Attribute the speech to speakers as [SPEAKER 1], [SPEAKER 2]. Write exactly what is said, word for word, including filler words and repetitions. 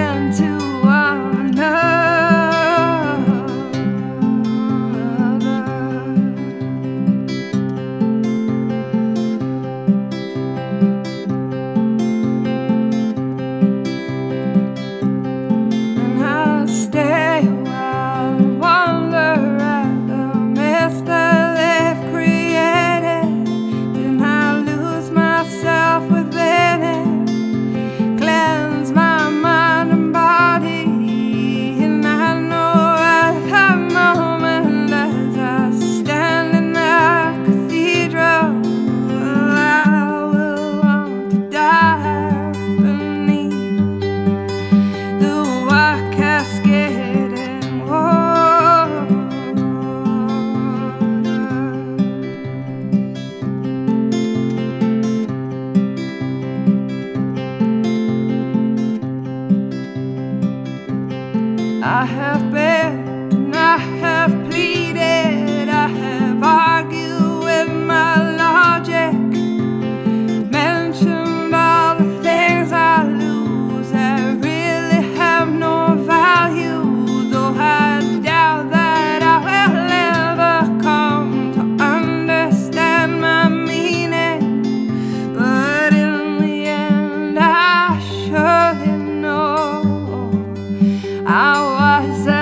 [SPEAKER 1] into one another. And I stay a while and wonder at the mess that they've created. Then I lose myself within it, cleanse my mind and body. And I know at that moment, as I stand in that cathedral, I will want to dive beneath the white cascading water. I have begged and I have pleaded, I have argued with my logic, mentioned all the things I lose that really have no value, though I doubt that I will ever come to understand my meaning. But in the end I surely know I was